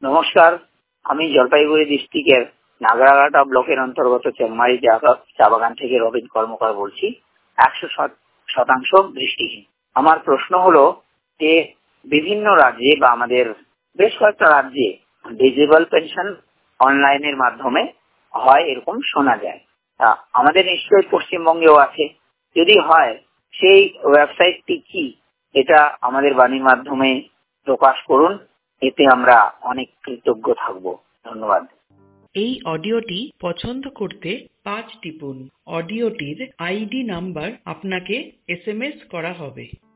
নমস্কার, আমি জলপাইগুড়ি ডিস্ট্রিক্টের নাগরাঘাটা ব্লকের অন্তর্গত চেংমারি চা বাগান থেকে রবীন কর্মকার বলছি। 100% দৃষ্টিহীন। আমার প্রশ্ন হলো যে বিভিন্ন রাজ্যে বা আমাদের বেশ কয়েকটা রাজ্যে ডিজেবল পেনশন অনলাইনের মাধ্যমে হয় এরকম শোনা যায়। তা আমাদের নিশ্চয়ই পশ্চিমবঙ্গেও আছে। যদি হয় সেই ওয়েবসাইটটি কি, এটা আমাদের বাণীর মাধ্যমে প্রকাশ করুন। এতে আমরা অনেক কৃতজ্ঞ থাকব। ধন্যবাদ। এই অডিওটি পছন্দ করতে 5 টিপুন। অডিওটির আইডি নাম্বার আপনাকে SMS করা হবে।